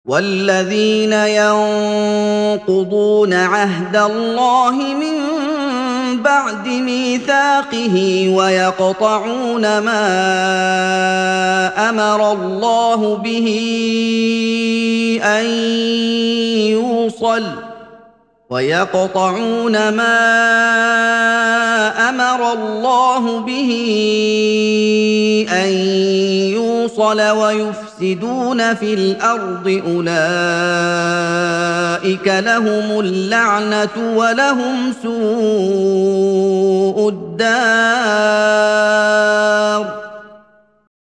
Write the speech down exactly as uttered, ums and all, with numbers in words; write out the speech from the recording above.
وَالَّذِينَ يَنقُضُونَ عَهْدَ اللَّهِ مِن بَعْدِ مِيثَاقِهِ وَيَقْطَعُونَ مَا أَمَرَ اللَّهُ بِهِ أَن يُوصَلَ وَيَقْطَعُونَ مَا أَمَرَ اللَّهُ بِهِ أَن يُوصَلَ وَيُفْسِدُونَ فِي الْأَرْضِ أُولَٰئِكَ لَهُمُ اللَّعْنَةُ وَلَهُمْ سُوءُ الدَّارِ